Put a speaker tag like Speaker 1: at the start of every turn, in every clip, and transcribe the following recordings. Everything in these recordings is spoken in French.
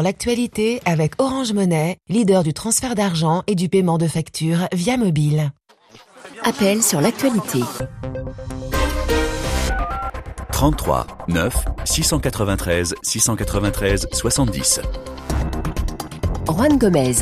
Speaker 1: l'actualité avec Orange Money, leader du transfert d'argent et du paiement de factures via mobile.
Speaker 2: Appel sur l'actualité.
Speaker 3: 33 9 693 693 70.
Speaker 2: Juan Gomez.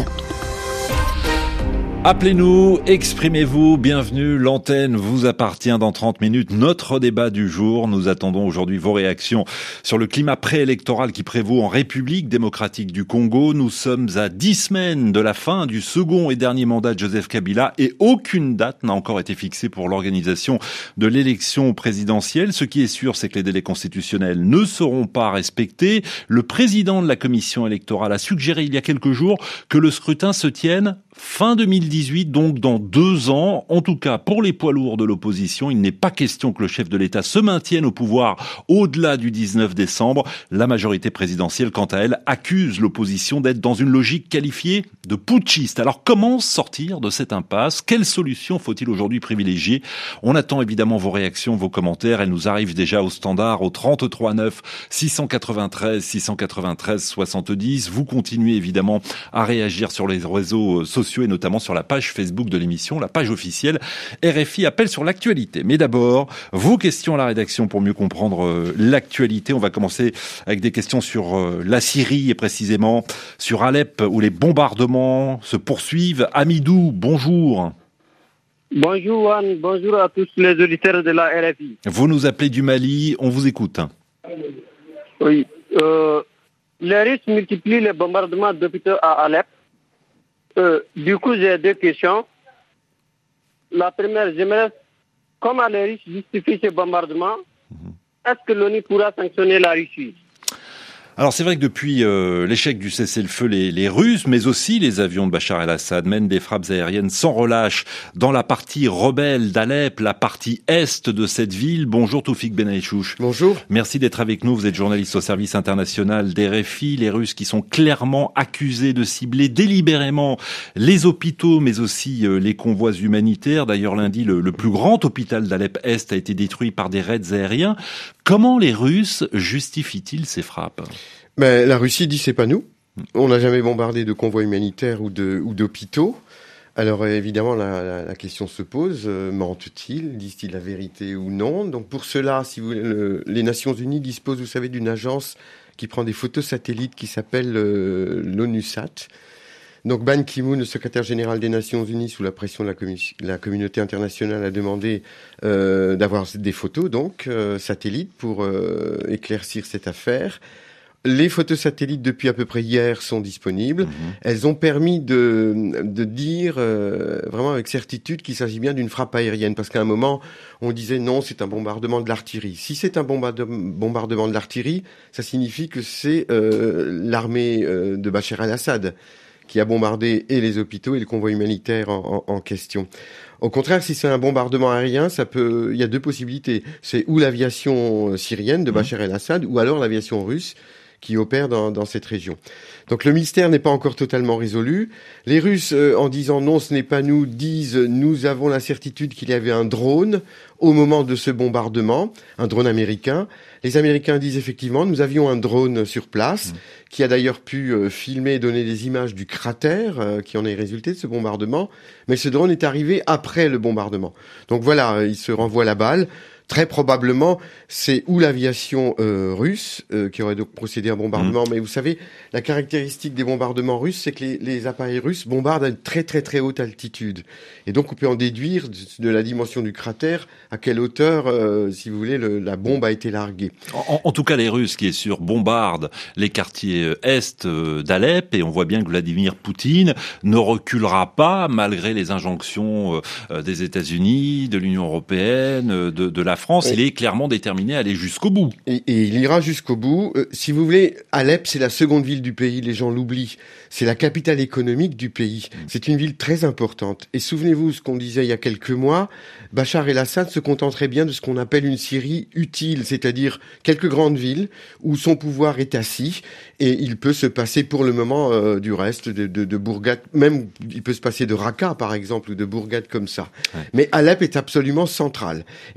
Speaker 4: Appelez-nous, exprimez-vous, bienvenue, l'antenne vous appartient dans 30 minutes. Notre débat du jour, nous attendons aujourd'hui vos réactions sur le climat préélectoral qui prévaut en République démocratique du Congo. Nous sommes à 10 semaines de la fin du second et dernier mandat de Joseph Kabila et aucune date n'a encore été fixée pour l'organisation de l'élection présidentielle. Ce qui est sûr, c'est que les délais constitutionnels ne seront pas respectés. Le président de la commission électorale a suggéré il y a quelques jours que le scrutin se tienne fin 2018, donc dans 2 ans. En tout cas, pour les poids lourds de l'opposition, il n'est pas question que le chef de l'État se maintienne au pouvoir au-delà du 19 décembre. La majorité présidentielle, quant à elle, accuse l'opposition d'être dans une logique qualifiée de putschiste. Alors, comment sortir de cette impasse? Quelle solution faut-il aujourd'hui privilégier? On attend évidemment vos réactions, vos commentaires. Elles nous arrivent déjà au standard au 33 9 693 693 70. Vous continuez évidemment à réagir sur les réseaux sociaux et notamment sur la page Facebook de l'émission, la page officielle RFI Appel sur l'actualité. Mais d'abord, vos questions à la rédaction pour mieux comprendre l'actualité. On va commencer avec des questions sur la Syrie et précisément sur Alep où les bombardements se poursuivent. Amidou, bonjour.
Speaker 5: Bonjour Juan, bonjour à tous les auditeurs de la RFI.
Speaker 4: Vous nous appelez du Mali, on vous écoute.
Speaker 5: Oui, les Russes multiplient les bombardements d'hôpitaux à Alep. Du coup, j'ai 2 questions. La première, j'aimerais, comment les Russes justifient ces bombardements? Est-ce que l'ONU pourra sanctionner la Russie?
Speaker 4: Alors c'est vrai que depuis l'échec du cessez-le-feu, les Russes, mais aussi les avions de Bachar el-Assad mènent des frappes aériennes sans relâche dans la partie rebelle d'Alep, la partie est de cette ville. Bonjour Toufik Benaïchouch.
Speaker 6: Bonjour.
Speaker 4: Merci d'être avec nous. Vous êtes journaliste au service international d'RFI. Les Russes qui sont clairement accusés de cibler délibérément les hôpitaux, mais aussi les convois humanitaires. D'ailleurs lundi, le plus grand hôpital d'Alep-Est a été détruit par des raids aériens. Comment les Russes justifient-ils ces frappes?
Speaker 6: Ben, la Russie dit c'est pas nous. On n'a jamais bombardé de convois humanitaires ou d'hôpitaux. Alors évidemment la question se pose, mentent-ils, disent-ils la vérité ou non? Donc pour cela, si vous voulez, les Nations Unies disposent, vous savez, d'une agence qui prend des photos satellites qui s'appelle l'ONUSAT. Donc Ban Ki-moon, le secrétaire général des Nations Unies, sous la pression de la communauté internationale, a demandé d'avoir des photos donc satellites pour éclaircir cette affaire. Les photos satellites depuis à peu près hier sont disponibles. Elles ont permis de dire vraiment avec certitude qu'il s'agit bien d'une frappe aérienne, parce qu'à un moment on disait non, c'est un bombardement de l'artillerie. Si c'est un bombardement de l'artillerie, ça signifie que c'est l'armée de Bachar el-Assad qui a bombardé et les hôpitaux et le convoi humanitaire en question. Au contraire, si c'est un bombardement aérien, il y a 2 possibilités. C'est ou l'aviation syrienne de Bachar el-Assad, ou alors l'aviation russe qui opère dans cette région. Donc le mystère n'est pas encore totalement résolu. Les Russes, en disant non, ce n'est pas nous, disent nous avons la certitude qu'il y avait un drone au moment de ce bombardement, un drone américain. Les Américains disent effectivement, nous avions un drone sur place qui a d'ailleurs pu filmer et donner des images du cratère qui en est résulté de ce bombardement. Mais ce drone est arrivé après le bombardement. Donc voilà, il se renvoie la balle. Très probablement, c'est ou l'aviation russe qui aurait donc procédé à un bombardement. Mais vous savez, la caractéristique des bombardements russes, c'est que les appareils russes bombardent à une très très très haute altitude. Et donc on peut en déduire de la dimension du cratère à quelle hauteur, si vous voulez, la bombe a été larguée.
Speaker 4: En tout cas, les Russes, qui est sûr, bombardent les quartiers est d'Alep, et on voit bien que Vladimir Poutine ne reculera pas malgré les injonctions des États-Unis, de l'Union européenne, de la France. Il est clairement déterminé à aller jusqu'au bout.
Speaker 6: Et il ira jusqu'au bout. Si vous voulez, Alep, c'est la seconde ville du pays, les gens l'oublient. C'est la capitale économique du pays. C'est une ville très importante. Et souvenez-vous ce qu'on disait il y a quelques mois, Bachar el-Assad se contenterait bien de ce qu'on appelle une Syrie utile, c'est-à-dire quelques grandes villes où son pouvoir est assis et il peut se passer pour le moment du reste de bourgades, même il peut se passer de Raqqa par exemple ou de bourgades comme ça. Ouais. Mais Alep est absolument central et il a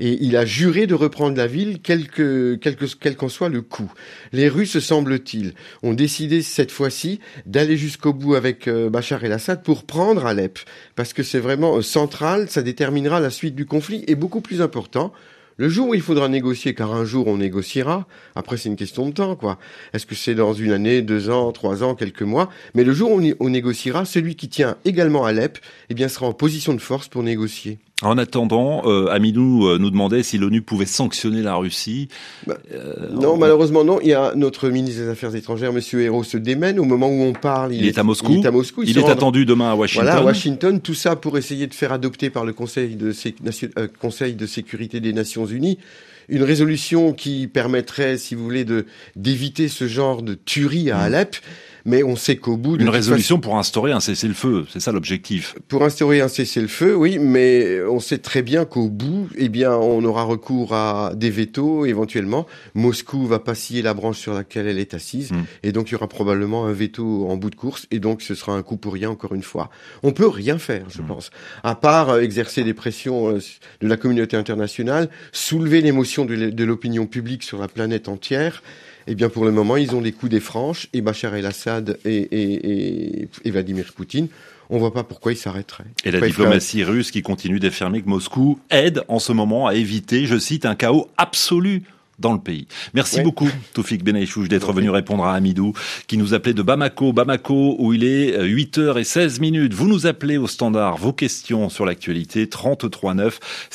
Speaker 6: juré de reprendre la ville, quel qu'en soit le coût. Les Russes, semble-t-il, ont décidé cette fois-ci d'aller jusqu'au bout avec Bachar el-Assad pour prendre Alep, parce que c'est vraiment central, ça déterminera la suite du conflit, et beaucoup plus important, le jour où il faudra négocier, car un jour on négociera, après c'est une question de temps, quoi. Est-ce que c'est dans une année, 2 ans, 3 ans, quelques mois? Mais le jour où on négociera, celui qui tient également Alep, eh bien, sera en position de force pour négocier.
Speaker 4: En attendant, Amidou nous demandait si l'ONU pouvait sanctionner la Russie.
Speaker 6: Non, malheureusement non. Il y a notre ministre des Affaires étrangères, Monsieur Hérault, se démène. Au moment où on parle, il est
Speaker 4: à Moscou.
Speaker 6: Il est à Moscou.
Speaker 4: Il est attendu demain à Washington.
Speaker 6: Voilà, à Washington. Tout ça pour essayer de faire adopter par le Conseil de sécurité des Nations Unies une résolution qui permettrait, si vous voulez, d'éviter ce genre de tuerie à Alep. Mais on sait qu'au bout de...
Speaker 4: Une résolution pour instaurer un cessez-le-feu, c'est ça l'objectif.
Speaker 6: Pour instaurer un cessez-le-feu, oui, mais on sait très bien qu'au bout, eh bien, on aura recours à des vétos, éventuellement. Moscou va pas scier la branche sur laquelle elle est assise, et donc il y aura probablement un veto en bout de course, et donc ce sera un coup pour rien, encore une fois. On peut rien faire, je pense, à part exercer des pressions de la communauté internationale, soulever l'émotion de l'opinion publique sur la planète entière. Eh bien, pour le moment, ils ont les coups des franches, et Bachar el-Assad et Vladimir Poutine, on voit pas pourquoi ils s'arrêteraient.
Speaker 4: Et la diplomatie russe qui continue d'affirmer que Moscou aide en ce moment à éviter, je cite, un chaos absolu dans le pays. Merci beaucoup, Toufik Benaïchouch, d'être venu répondre à Amidou, qui nous appelait de Bamako, où il est 8h16. Vous nous appelez au standard vos questions sur l'actualité, 33 9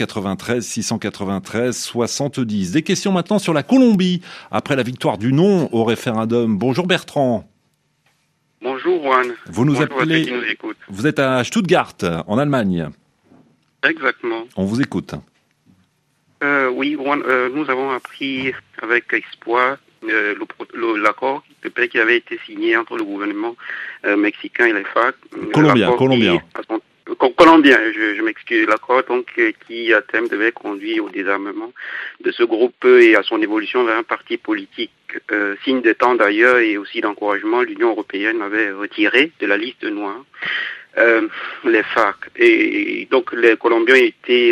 Speaker 4: 693 70. Des questions maintenant sur la Colombie, après la victoire du non au référendum. Bonjour Bertrand.
Speaker 7: Bonjour Juan.
Speaker 4: Vous nous appelez,
Speaker 7: qui nous écoute.
Speaker 4: Vous êtes à Stuttgart, en Allemagne.
Speaker 7: Exactement.
Speaker 4: On vous écoute.
Speaker 7: Oui, Juan, nous avons appris avec espoir l'accord de paix qui avait été signé entre le gouvernement mexicain et les FARC.
Speaker 4: Colombien.
Speaker 7: Colombien, je m'excuse. L'accord donc qui à terme devait conduire au désarmement de ce groupe et à son évolution vers un parti politique. Signe de temps d'ailleurs et aussi d'encouragement, l'Union européenne avait retiré de la liste noire les FARC. Et donc les Colombiens étaient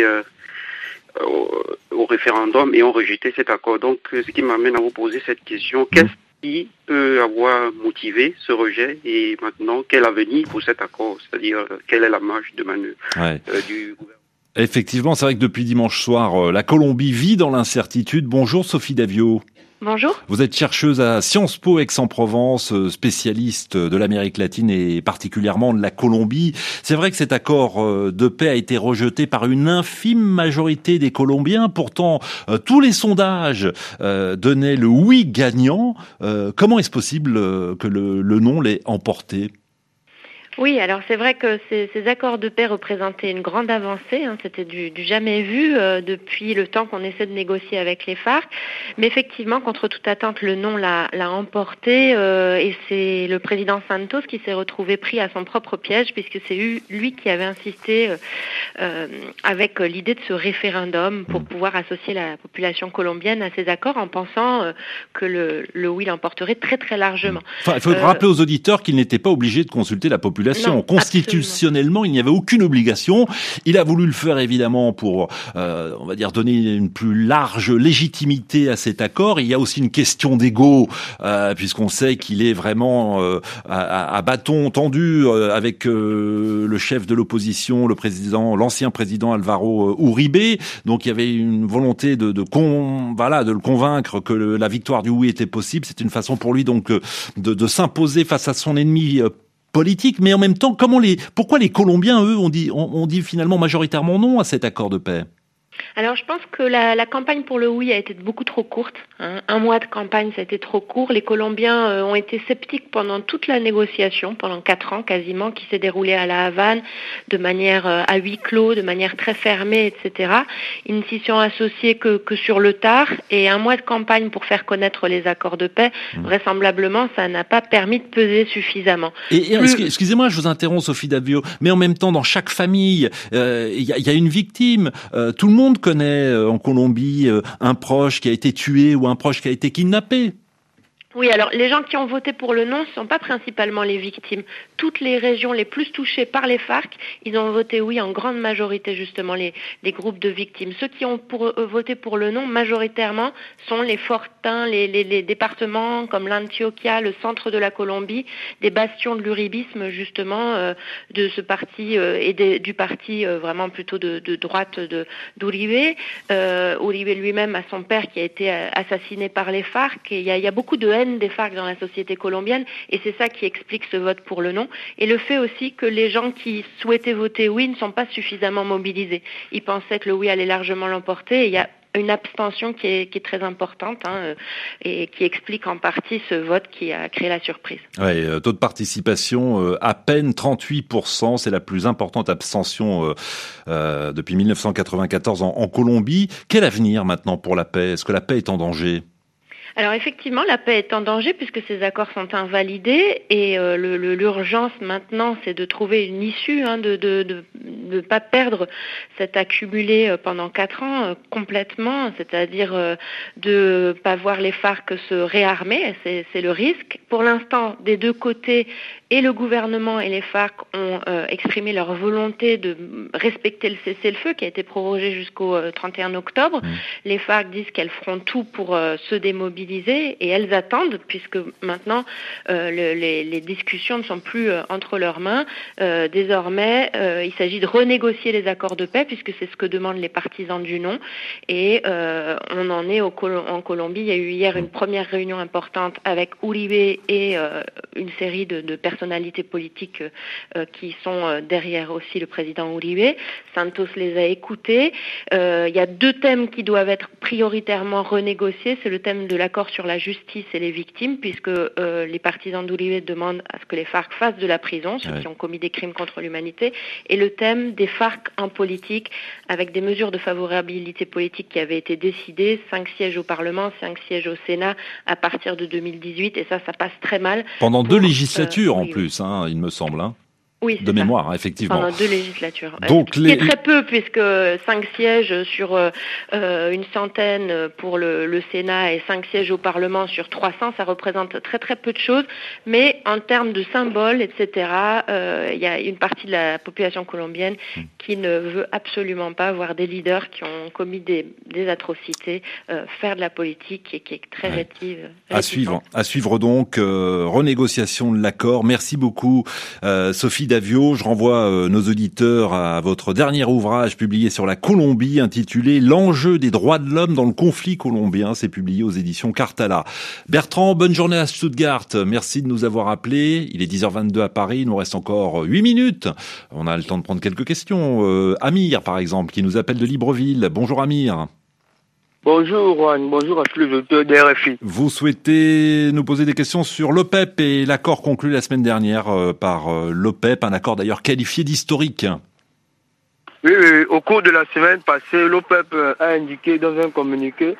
Speaker 7: au référendum et ont rejeté cet accord. Donc, ce qui m'amène à vous poser cette question, qu'est-ce qui peut avoir motivé ce rejet et maintenant, quel avenir pour cet accord? C'est-à-dire, quelle est la marge de manœuvre du gouvernement?
Speaker 4: Effectivement, c'est vrai que depuis dimanche soir, la Colombie vit dans l'incertitude. Bonjour Sophie Davio.
Speaker 8: Bonjour.
Speaker 4: Vous êtes chercheuse à Sciences Po Aix-en-Provence, spécialiste de l'Amérique latine et particulièrement de la Colombie. C'est vrai que cet accord de paix a été rejeté par une infime majorité des Colombiens. Pourtant, tous les sondages donnaient le oui gagnant. Comment est-ce possible que le non l'ait emporté ?
Speaker 8: Oui, alors c'est vrai que ces accords de paix représentaient une grande avancée, c'était du jamais vu depuis le temps qu'on essaie de négocier avec les FARC, mais effectivement, contre toute attente, le non l'a emporté et c'est le président Santos qui s'est retrouvé pris à son propre piège puisque c'est lui qui avait insisté avec l'idée de ce référendum pour pouvoir associer la population colombienne à ces accords en pensant que le oui l'emporterait très très largement.
Speaker 4: Enfin, il faut rappeler aux auditeurs qu'il n'était pas obligé de consulter la population.
Speaker 8: Non,
Speaker 4: constitutionnellement, absolument. Il n'y avait aucune obligation. Il a voulu le faire évidemment pour, on va dire, donner une plus large légitimité à cet accord. Il y a aussi une question d'ego, puisqu'on sait qu'il est vraiment à bâton tendu avec le chef de l'opposition, l'ancien président Alvaro Uribe. Donc il y avait une volonté de le convaincre que la victoire du oui était possible. C'est une façon pour lui donc de s'imposer face à son ennemi politique, mais en même temps, pourquoi les Colombiens, eux, ont dit finalement majoritairement non à cet accord de paix ?
Speaker 8: Alors je pense que la campagne pour le oui a été beaucoup trop courte. Un mois de campagne, ça a été trop court. Les Colombiens ont été sceptiques pendant toute la négociation, pendant 4 ans quasiment, qui s'est déroulée à La Havane, de manière à huis clos, de manière très fermée, etc. Ils ne s'y sont associés que sur le tard. Et un mois de campagne pour faire connaître les accords de paix, vraisemblablement, ça n'a pas permis de peser suffisamment.
Speaker 4: Excusez-moi, je vous interromps, Sophie Davio, mais en même temps, dans chaque famille, il y a une victime. Tout le monde connaît en Colombie un proche qui a été tué ou un proche qui a été kidnappé.
Speaker 8: Oui, alors les gens qui ont voté pour le non ne sont pas principalement les victimes. Toutes les régions les plus touchées par les FARC, ils ont voté oui en grande majorité, justement, les groupes de victimes. Ceux qui ont voté pour le non, majoritairement, sont les fortins, les départements comme l'Antioquia, le centre de la Colombie, des bastions de l'uribisme, justement, de ce parti du parti vraiment plutôt de droite d'Uribe. Uribe lui-même a son père qui a été assassiné par les FARC. Et il y a beaucoup de haine des FARC dans la société colombienne, et c'est ça qui explique ce vote pour le non, et le fait aussi que les gens qui souhaitaient voter oui ne sont pas suffisamment mobilisés. Ils pensaient que le oui allait largement l'emporter, et il y a une abstention qui est très importante, et qui explique en partie ce vote qui a créé la surprise.
Speaker 4: Ouais, taux de participation à peine 38%, c'est la plus importante abstention depuis 1994 en Colombie. Quel avenir maintenant pour la paix? Est-ce que la paix est en danger?
Speaker 8: Alors effectivement, la paix est en danger puisque ces accords sont invalidés, et l'urgence maintenant, c'est de trouver une issue, de ne pas perdre cet accumulé pendant 4 ans complètement, c'est-à-dire de pas voir les FARC se réarmer, c'est le risque. Pour l'instant, des deux côtés, et le gouvernement et les FARC ont exprimé leur volonté de respecter le cessez-le-feu qui a été prorogé jusqu'au 31 octobre. Les FARC disent qu'elles feront tout pour se démobiliser, et elles attendent, puisque maintenant les discussions ne sont plus entre leurs mains. Désormais, il s'agit de renégocier les accords de paix, puisque c'est ce que demandent les partisans du non. Et on en est en Colombie. Il y a eu hier une première réunion importante avec Uribe et une série de personnalités politiques qui sont derrière aussi le président Uribe. Santos les a écoutés. Il y a 2 thèmes qui doivent être prioritairement renégociés. C'est le thème de l'accord sur la justice et les victimes, puisque les partisans d'Uribe demandent à ce que les FARC fassent de la prison, ceux qui ont commis des crimes contre l'humanité, et le thème des FARC en politique, avec des mesures de favorabilité politique qui avaient été décidées, 5 sièges au Parlement, 5 sièges au Sénat à partir de 2018, et ça passe très mal.
Speaker 4: Pendant 2 législatures en plus, il me semble.
Speaker 8: Oui,
Speaker 4: de mémoire, effectivement.
Speaker 8: Pendant 2 législatures.
Speaker 4: Donc
Speaker 8: c'est très peu, puisque 5 sièges sur une centaine pour le Sénat et 5 sièges au Parlement sur 300, ça représente très très peu de choses. Mais en termes de symboles, etc., il y a une partie de la population colombienne qui ne veut absolument pas voir des leaders qui ont commis des atrocités faire de la politique, et qui est très rétive.
Speaker 4: À suivre donc, renégociation de l'accord. Merci beaucoup, Sophie Davio. Je renvoie nos auditeurs à votre dernier ouvrage publié sur la Colombie, intitulé « L'enjeu des droits de l'homme dans le conflit colombien ». C'est publié aux éditions Cartala. Bertrand, bonne journée à Stuttgart. Merci de nous avoir appelés. Il est 10h22 à Paris. Il nous reste encore 8 minutes. On a le temps de prendre quelques questions. Amir, par exemple, qui nous appelle de Libreville. Bonjour Amir.
Speaker 9: Bonjour Juan, bonjour à tous les auditeurs de RFI.
Speaker 4: Vous souhaitez nous poser des questions sur l'OPEP et l'accord conclu la semaine dernière par l'OPEP, un accord d'ailleurs qualifié d'historique.
Speaker 9: Oui, au cours de la semaine passée, l'OPEP a indiqué dans un communiqué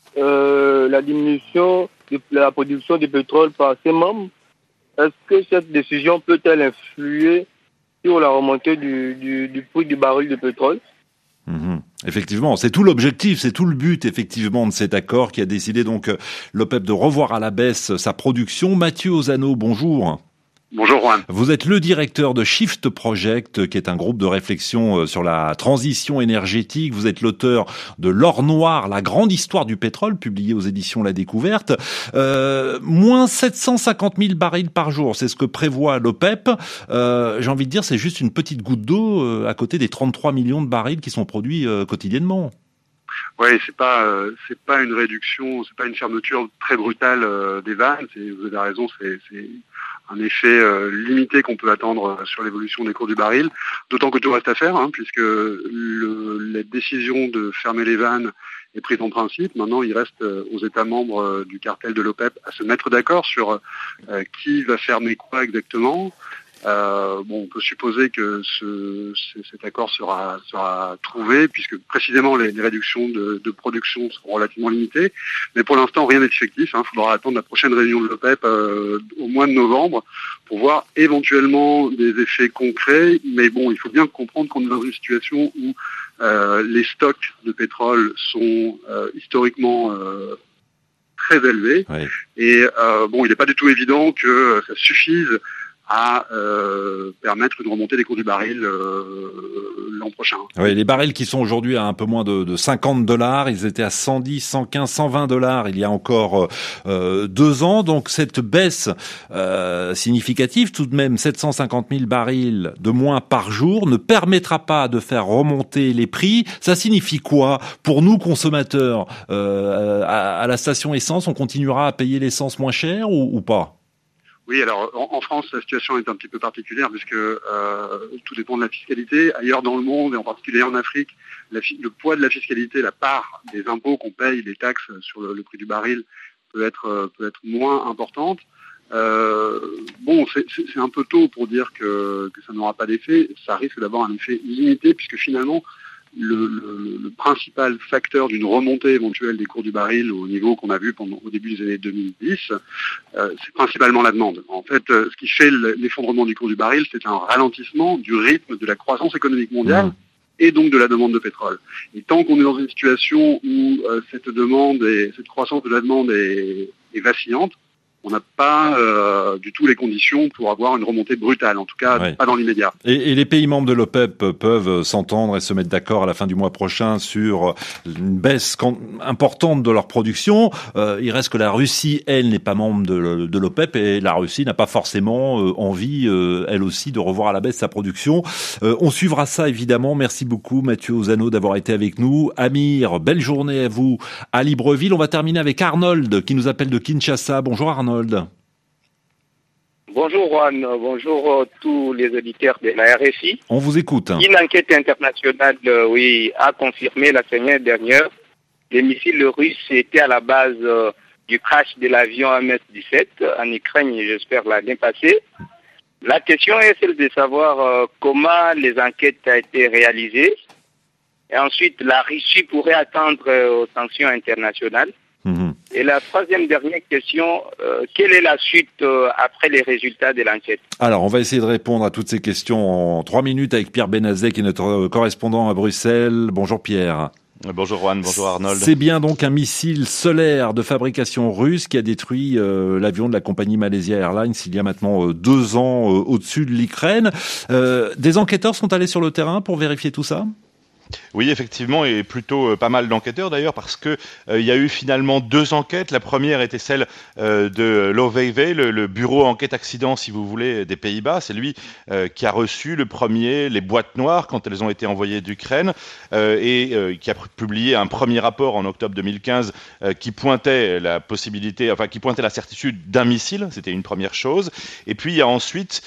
Speaker 9: la diminution de la production de pétrole par ses membres. Est-ce que cette décision peut-elle influer sur la remontée du prix du baril de pétrole ?
Speaker 4: Effectivement, c'est tout l'objectif, c'est tout le but effectivement de cet accord qui a décidé donc l'OPEP de revoir à la baisse sa production. Mathieu Ozano, bonjour.
Speaker 10: Bonjour Juan.
Speaker 4: Vous êtes le directeur de Shift Project, qui est un groupe de réflexion sur la transition énergétique. Vous êtes l'auteur de L'or noir, la grande histoire du pétrole, publié aux éditions La Découverte. Moins 750 000 barils par jour, c'est ce que prévoit l'OPEP. J'ai envie de dire, c'est juste une petite goutte d'eau à côté des 33 millions de barils qui sont produits quotidiennement.
Speaker 10: Oui, c'est pas une réduction, c'est pas une fermeture très brutale des vannes. Vous avez raison, c'est un effet limité qu'on peut attendre sur l'évolution des cours du baril, d'autant que tout reste à faire, puisque la décision de fermer les vannes est prise en principe. Maintenant, il reste aux États membres du cartel de l'OPEP à se mettre d'accord sur qui va fermer quoi exactement. On peut supposer que cet accord sera trouvé, puisque précisément les réductions de production seront relativement limitées. Mais pour l'instant, rien n'est effectif. Il faudra attendre la prochaine réunion de l'OPEP au mois de novembre pour voir éventuellement des effets concrets. Mais il faut bien comprendre qu'on est dans une situation où les stocks de pétrole sont historiquement très élevés.
Speaker 4: Oui.
Speaker 10: Et il n'est pas du tout évident que ça suffise à permettre une remontée des cours du baril l'an prochain.
Speaker 4: Oui, les barils qui sont aujourd'hui à un peu moins de $50, ils étaient à 110, 115, $120 il y a encore 2 ans. Donc cette baisse significative, tout de même 750 000 barils de moins par jour, ne permettra pas de faire remonter les prix. Ça signifie quoi pour nous consommateurs à la station essence? On continuera à payer l'essence moins cher ou pas?
Speaker 10: Oui, alors en France, la situation est un petit peu particulière puisque tout dépend de la fiscalité. Ailleurs dans le monde, et en particulier en Afrique, le poids de la fiscalité, la part des impôts qu'on paye, des taxes sur le prix du baril peut être moins importante. C'est un peu tôt pour dire que ça n'aura pas d'effet. Ça risque d'avoir un effet limité puisque finalement, le principal facteur d'une remontée éventuelle des cours du baril au niveau qu'on a vu au début des années 2010, c'est principalement la demande. En fait, ce qui fait l'effondrement du cours du baril, c'est un ralentissement du rythme de la croissance économique mondiale et donc de la demande de pétrole. Et tant qu'on est dans une situation où cette croissance de la demande est vacillante, on n'a pas du tout les conditions pour avoir une remontée brutale, en tout cas pas dans l'immédiat.
Speaker 4: Et les pays membres de l'OPEP peuvent s'entendre et se mettre d'accord à la fin du mois prochain sur une baisse importante de leur production. Il reste que la Russie, elle, n'est pas membre de l'OPEP et la Russie n'a pas forcément envie, elle aussi, de revoir à la baisse sa production. On suivra ça, évidemment. Merci beaucoup, Mathieu Ozano, d'avoir été avec nous. Amir, belle journée à vous à Libreville. On va terminer avec Arnold, qui nous appelle de Kinshasa. Bonjour Arnold.
Speaker 11: Bonjour Juan, bonjour tous les auditeurs de la RFI.
Speaker 4: On vous écoute.
Speaker 11: Une enquête internationale a confirmé la semaine dernière que les missiles russes étaient à la base du crash de l'avion MS-17 en Ukraine, j'espère l'année passée. La question est celle de savoir comment les enquêtes ont été réalisées. Et ensuite, la Russie pourrait attendre aux sanctions internationales. Et la troisième dernière question, quelle est la suite après les résultats de l'enquête?
Speaker 4: Alors, on va essayer de répondre à toutes ces questions en 3 minutes avec Pierre Benazet, qui est notre correspondant à Bruxelles. Bonjour Pierre.
Speaker 12: Bonjour Juan, bonjour Arnold.
Speaker 4: C'est bien donc un missile solaire de fabrication russe qui a détruit l'avion de la compagnie Malaysia Airlines il y a maintenant 2 ans au-dessus de l'Ukraine. Des enquêteurs sont allés sur le terrain pour vérifier tout ça ?
Speaker 12: Oui, effectivement, et plutôt pas mal d'enquêteurs d'ailleurs, parce que il y a eu finalement 2 enquêtes. La première était celle de l'OVV, le bureau enquête accident, si vous voulez, des Pays-Bas. C'est lui qui a reçu les boîtes noires quand elles ont été envoyées d'Ukraine et qui a publié un premier rapport en octobre 2015 qui pointait la certitude d'un missile. C'était une première chose. Et puis il y a ensuite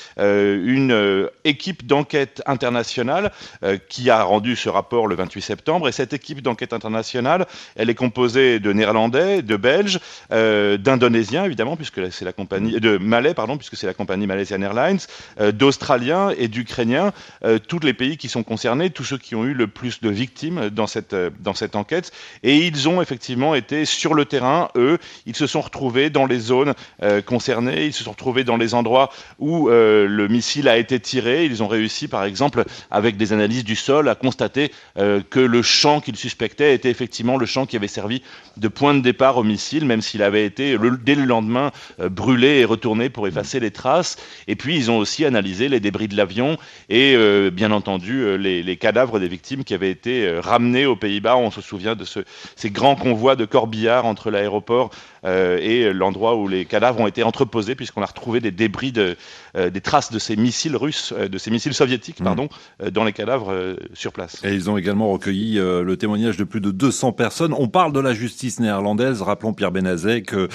Speaker 12: une équipe d'enquête internationale qui a rendu ce rapport le 28 septembre, et cette équipe d'enquête internationale, elle est composée de Néerlandais, de Belges, d'Indonésiens évidemment, puisque c'est la compagnie de Malais, puisque c'est la compagnie Malaysia Airlines, d'Australiens et d'Ukrainiens, tous les pays qui sont concernés, tous ceux qui ont eu le plus de victimes dans cette enquête, et ils ont effectivement été sur le terrain. Eux, ils se sont retrouvés dans les zones concernées, ils se sont retrouvés dans les endroits où le missile a été tiré. Ils ont réussi, par exemple, avec des analyses du sol, à constater que le champ qu'ils suspectaient était effectivement le champ qui avait servi de point de départ au missile, même s'il avait été dès le lendemain brûlé et retourné pour effacer les traces. Et puis ils ont aussi analysé les débris de l'avion et bien entendu les cadavres des victimes qui avaient été ramenés aux Pays-Bas. On se souvient de ces grands convois de corbillards entre l'aéroport et l'endroit où les cadavres ont été entreposés, puisqu'on a retrouvé des débris des traces de ces missiles russes, de ces missiles soviétiques, dans les cadavres sur place.
Speaker 4: Et ils ont également recueilli le témoignage de plus de 200 personnes. On parle de la justice néerlandaise. Rappelons, Pierre Benazet, que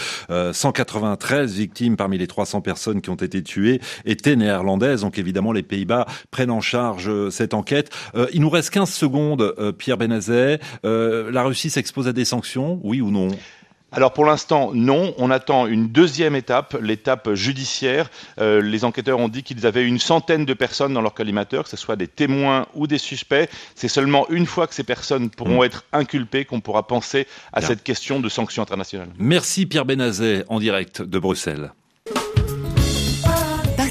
Speaker 4: 193 victimes parmi les 300 personnes qui ont été tuées étaient néerlandaises. Donc évidemment, les Pays-Bas prennent en charge cette enquête. Il nous reste 15 secondes, Pierre Benazet. La Russie s'expose à des sanctions, oui ou non ?
Speaker 12: Alors pour l'instant, non. On attend une deuxième étape, l'étape judiciaire. Les enquêteurs ont dit qu'ils avaient une centaine de personnes dans leur collimateur, que ce soit des témoins ou des suspects. C'est seulement une fois que ces personnes pourront être inculpées qu'on pourra penser à cette question de sanctions internationales.
Speaker 4: Merci Pierre Benazet, en direct de Bruxelles.